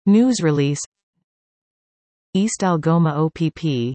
News release. East Algoma OPP.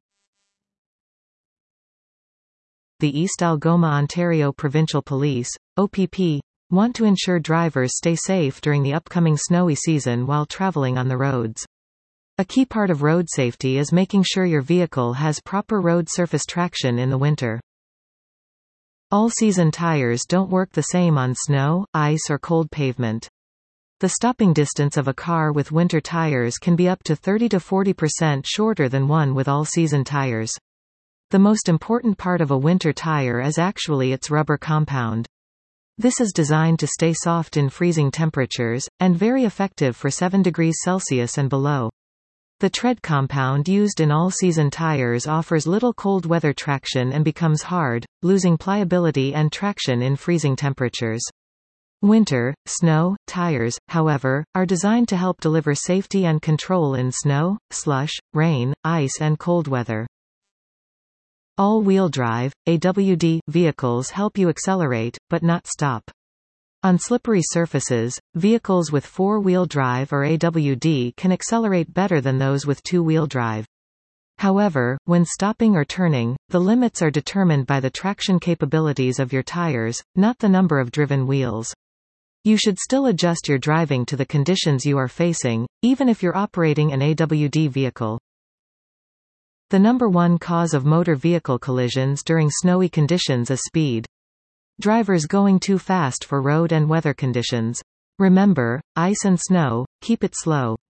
The East Algoma Ontario Provincial Police, OPP, want to ensure drivers stay safe during the upcoming snowy season while traveling on the roads. A key part of road safety is making sure your vehicle has proper road surface traction in the winter. All-season tires don't work the same on snow, ice or cold pavement. The stopping distance of a car with winter tires can be up to 30 to 40% shorter than one with all-season tires. The most important part of a winter tire is actually its rubber compound. This is designed to stay soft in freezing temperatures, and very effective for 7 degrees Celsius and below. The tread compound used in all-season tires offers little cold weather traction and becomes hard, losing pliability and traction in freezing temperatures. Winter, snow, tires, however, are designed to help deliver safety and control in snow, slush, rain, ice and cold weather. All-wheel drive, AWD, vehicles help you accelerate, but not stop. On slippery surfaces, vehicles with four-wheel drive or AWD can accelerate better than those with two-wheel drive. However, when stopping or turning, the limits are determined by the traction capabilities of your tires, not the number of driven wheels. You should still adjust your driving to the conditions you are facing, even if you're operating an AWD vehicle. The number one cause of motor vehicle collisions during snowy conditions is speed. Drivers going too fast for road and weather conditions. Remember, ice and snow, keep it slow.